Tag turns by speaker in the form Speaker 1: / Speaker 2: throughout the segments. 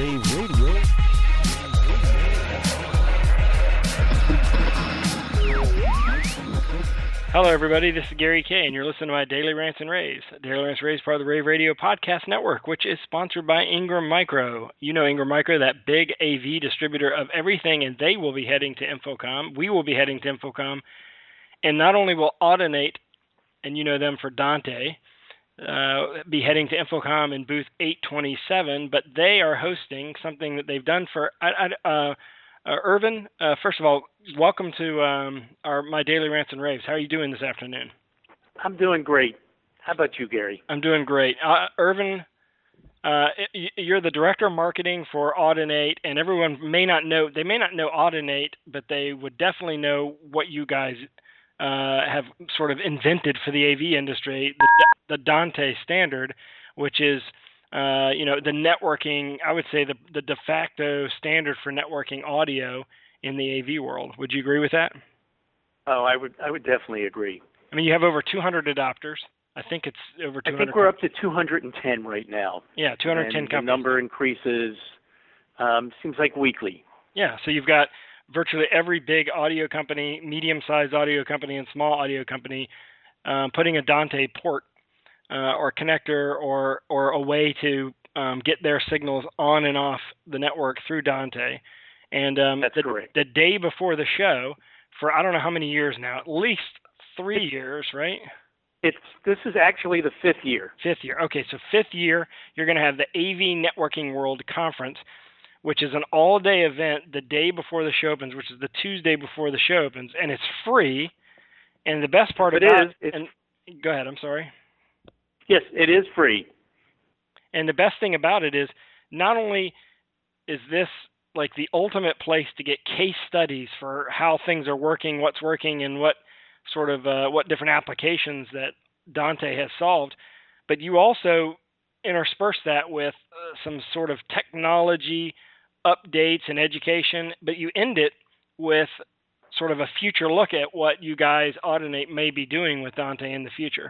Speaker 1: Rave Radio.
Speaker 2: Hello, everybody. This is Gary Kay, and you're listening to my Daily Rants and Raves. Daily Rants and Raves is part of the Rave Radio Podcast Network, which is sponsored by Ingram Micro. You know Ingram Micro, that big AV distributor of everything, and they will be heading to InfoComm. We will be heading to InfoComm. And not only will Audinate, and you know them for Dante, be heading to InfoComm in booth 827, but they are hosting something that they've done for Irvin. First of all, welcome to my Daily Rants and Raves. How are you doing this afternoon?
Speaker 3: I'm doing great. How about you, Gary?
Speaker 2: I'm doing great. Irvin, you're the director of marketing for Audinate, and everyone may not know Audinate, but they would definitely know what you guys have sort of invented for the AV industry, the Dante standard, which is the networking, I would say the de facto standard for networking audio in the AV world. Would you agree with that?
Speaker 3: Oh, I would definitely agree.
Speaker 2: I mean, you have over 200 adopters. I think it's over 200.
Speaker 3: I think we're up to 210 right now.
Speaker 2: Yeah, 210
Speaker 3: and
Speaker 2: companies.
Speaker 3: The number increases, seems like weekly.
Speaker 2: Yeah, so you've got virtually every big audio company, medium-sized audio company, and small audio company putting a Dante port or connector or a way to get their signals on and off the network through Dante. And
Speaker 3: That's correct.
Speaker 2: The day before the show, for I don't know how many years now, at least 3 years, right?
Speaker 3: This is actually the fifth year.
Speaker 2: Fifth year. Okay, so fifth year, you're going to have the AV Networking World Conference, which is an all-day event the day before the show opens, which is the Tuesday before the show opens, and it's free. And the best part about it, go ahead, I'm sorry.
Speaker 3: Yes, it is free.
Speaker 2: And the best thing about it is not only is this like the ultimate place to get case studies for how things are working, what's working, and what sort of what different applications that Dante has solved, but you also intersperse that with some sort of technology updates and education, but you end it with sort of a future look at what you guys, Audinate, may be doing with Dante in the future.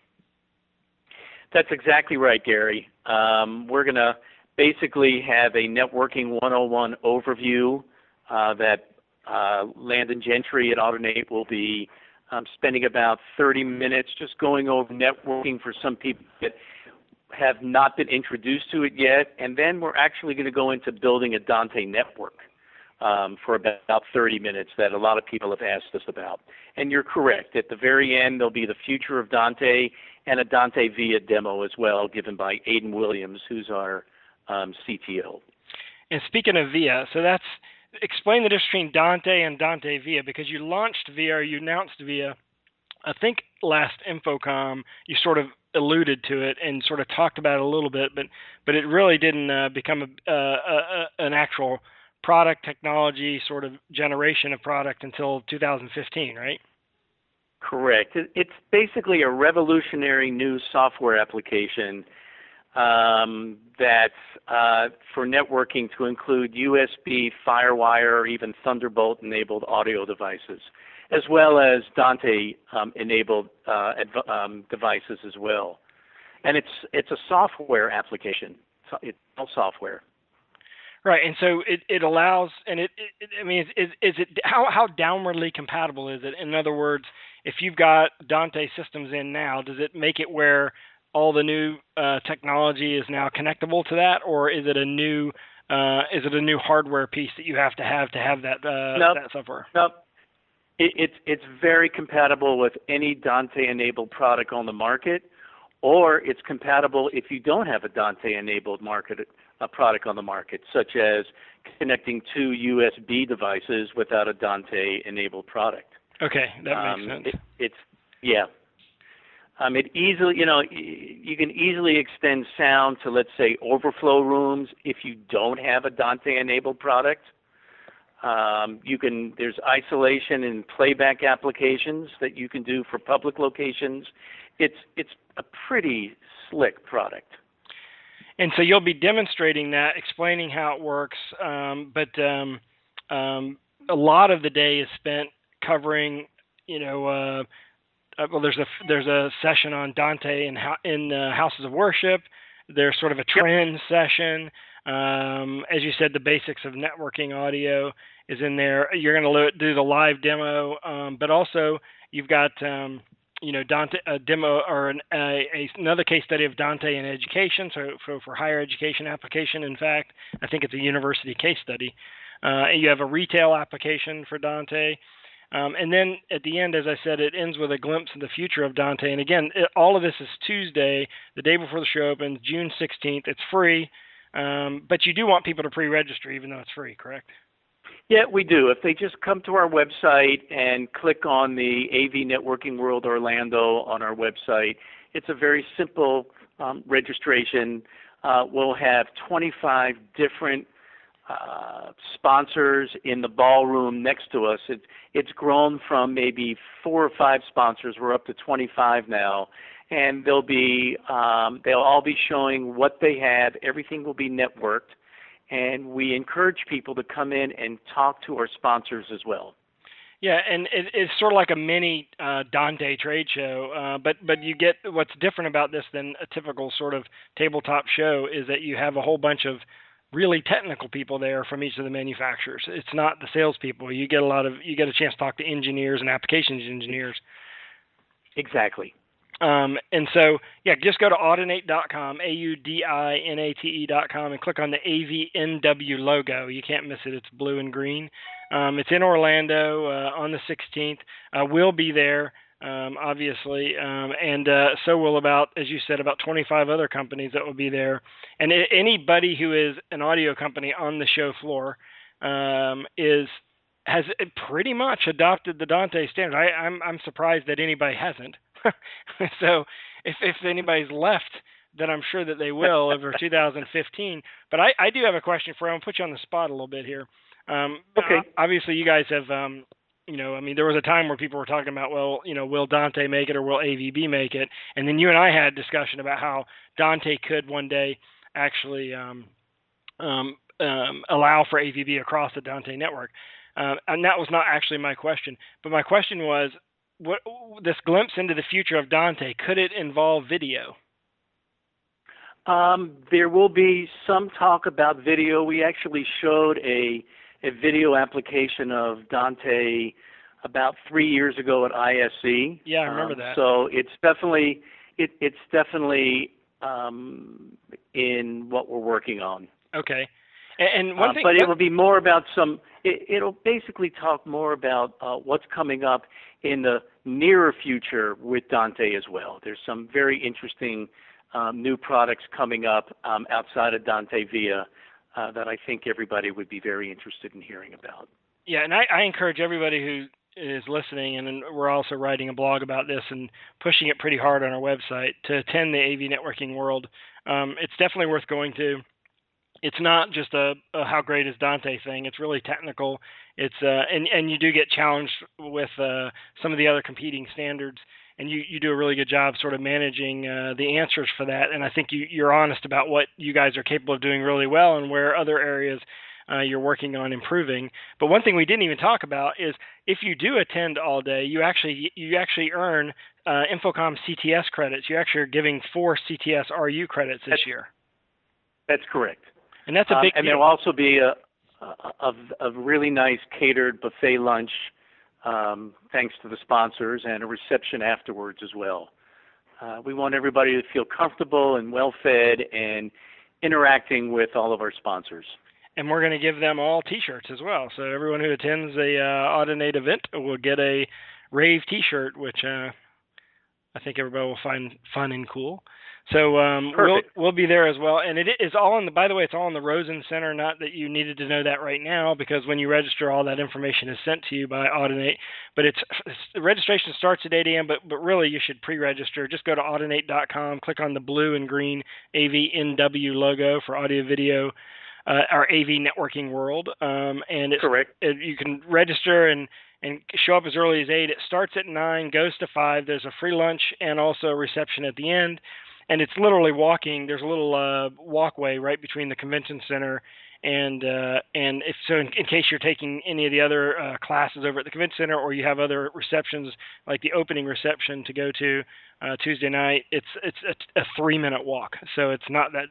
Speaker 3: That's exactly right, Gary. We're going to basically have a networking 101 overview that Landon Gentry at Audinate will be spending about 30 minutes just going over networking for some people that have not been introduced to it yet. And then we're actually going to go into building a Dante network for about 30 minutes that a lot of people have asked us about. And you're correct. At the very end, there'll be the future of Dante and a Dante Via demo as well, given by Aidan Williams, who's our CTO. And
Speaker 2: speaking of Via, explain the difference between Dante and Dante Via, because you launched Via, or you announced Via, I think last InfoComm, you sort of alluded to it and sort of talked about it a little bit, but it really didn't become an actual product technology sort of generation of product until 2015, right?
Speaker 3: Correct. It's basically a revolutionary new software application that's for networking to include USB, FireWire, or even Thunderbolt-enabled audio devices, as well as Dante-enabled devices as well. And it's a software application. It's all software.
Speaker 2: Right, and so it allows, and is it how downwardly compatible is it? In other words, if you've got Dante systems in now, does it make it where all the new technology is now connectable to that, or is it a new hardware piece that you have to have that that software?
Speaker 3: Nope. It's very compatible with any Dante-enabled product on the market, or it's compatible if you don't have a Dante-enabled product on the market, such as connecting two USB devices without a Dante-enabled product.
Speaker 2: Okay, that makes sense.
Speaker 3: It easily, you can easily extend sound to, let's say, overflow rooms if you don't have a Dante-enabled product. There's isolation and playback applications that you can do for public locations. It's a pretty slick product.
Speaker 2: And so you'll be demonstrating that, explaining how it works, but a lot of the day is spent covering, there's a session on Dante in houses of worship. There's sort of a trend session. As you said, the basics of networking audio is in there. You're going to do the live demo, but also you've got Dante, a demo or another case study of Dante in education, so for higher education application. In fact, I think it's a university case study. You have a retail application for Dante. And then at the end, as I said, it ends with a glimpse of the future of Dante. And again, all of this is Tuesday, the day before the show opens, June 16th. It's free, but you do want people to pre-register even though it's free, correct?
Speaker 3: Yeah, we do. If they just come to our website and click on the AV Networking World Orlando on our website, it's a very simple registration. We'll have 25 different sponsors in the ballroom next to us. It's grown from maybe 4 or 5 sponsors. We're up to 25 now, and they'll all be showing what they have. Everything will be networked, and we encourage people to come in and talk to our sponsors as well.
Speaker 2: Yeah, and it's sort of like a mini Dante trade show, but you get what's different about this than a typical sort of tabletop show is that you have a whole bunch of really technical people there from each of the manufacturers. It's not the salespeople. You get a chance to talk to engineers and applications engineers.
Speaker 3: Exactly.
Speaker 2: And so, yeah, just go to audinate.com, AUDINATE.com, and click on the AVNW logo. You can't miss it. It's blue and green. It's in Orlando on the 16th. We'll be there, obviously, and so will as you said, about 25 other companies that will be there. And anybody who is an audio company on the show floor has pretty much adopted the Dante standard. I'm surprised that anybody hasn't. So if anybody's left, then I'm sure that they will over 2015. But I do have a question for you. I'm going to put you on the spot a little bit here.
Speaker 3: Okay.
Speaker 2: Obviously, you guys have, there was a time where people were talking about, will Dante make it or will AVB make it? And then you and I had a discussion about how Dante could one day actually allow for AVB across the Dante network. And that was not actually my question. But my question was, this glimpse into the future of Dante, could it involve video?
Speaker 3: There will be some talk about video. We actually showed a video application of Dante about 3 years ago at ISE.
Speaker 2: Yeah, I remember that.
Speaker 3: So it's definitely in what we're working on.
Speaker 2: Okay. And one thing,
Speaker 3: but it will be more about it'll basically talk more about what's coming up in the nearer future with Dante as well. There's some very interesting new products coming up outside of Dante Via that I think everybody would be very interested in hearing about.
Speaker 2: Yeah, and I encourage everybody who is listening, and we're also writing a blog about this and pushing it pretty hard on our website, to attend the AV Networking World. It's definitely worth going to. It's not just a how great is Dante thing. It's really technical. It's and you do get challenged with some of the other competing standards, and you do a really good job sort of managing the answers for that. And I think you're honest about what you guys are capable of doing really well and where other areas you're working on improving. But one thing we didn't even talk about is if you do attend all day, you actually earn Infocom CTS credits. You actually are giving 4 CTS RU credits this year.
Speaker 3: That's correct.
Speaker 2: And that's a big deal.
Speaker 3: And there'll also be a really nice catered buffet lunch, thanks to the sponsors, and a reception afterwards as well. We want everybody to feel comfortable and well-fed and interacting with all of our sponsors.
Speaker 2: And we're going to give them all T-shirts as well. So everyone who attends a Audinate event will get a Rave T-shirt, which I think everybody will find fun and cool. So we'll be there as well, and it is all in the. By the way, it's all in the Rosen Center. Not that you needed to know that right now, because when you register, all that information is sent to you by Audinate. But the registration starts at 8 a.m. But really, you should pre-register. Just go to audinate.com, click on the blue and green AVNW logo for audio video, our AV Networking World, and
Speaker 3: correct.
Speaker 2: You can register and show up as early as 8. It starts at 9, goes to 5. There's a free lunch and also a reception at the end. And it's literally walking. There's a little walkway right between the convention center and if so, in case you're taking any of the other classes over at the convention center, or you have other receptions like the opening reception to go to Tuesday night, it's a 3-minute walk. So it's not that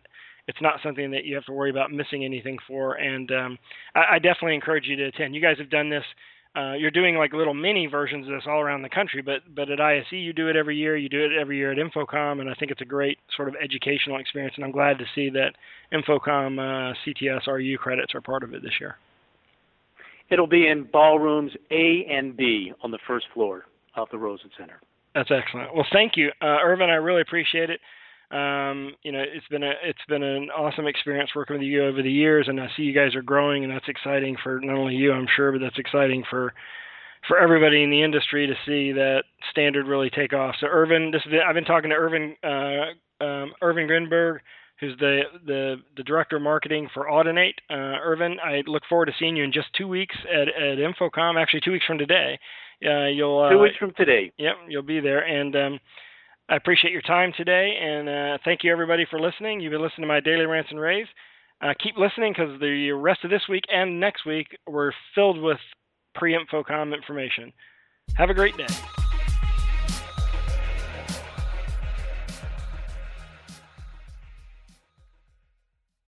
Speaker 2: it's not something that you have to worry about missing anything for. And I definitely encourage you to attend. You guys have done this. You're doing like little mini versions of this all around the country, but at ISE you do it every year. You do it every year at InfoComm, and I think it's a great sort of educational experience. And I'm glad to see that InfoComm CTS RU credits are part of it this year.
Speaker 3: It'll be in ballrooms A and B on the first floor of the Rosen Center.
Speaker 2: That's excellent. Well, thank you, Irvin. I really appreciate it. It's been an awesome experience working with you over the years, and I see you guys are growing, and that's exciting for not only you, I'm sure, but that's exciting for everybody in the industry to see that standard really take off. So, Irvin, I've been talking to Irvin Grinberg, who's the director of marketing for Audinate. Irvin, I look forward to seeing you in just 2 weeks at InfoComm. Actually, 2 weeks from today.
Speaker 3: 2 weeks from today.
Speaker 2: Yep, you'll be there, and I appreciate your time today, and thank you everybody for listening. You've been listening to my Daily Rants and Raves. Keep listening, because the rest of this week and next week we're filled with pre-InfoComm information. Have a great day.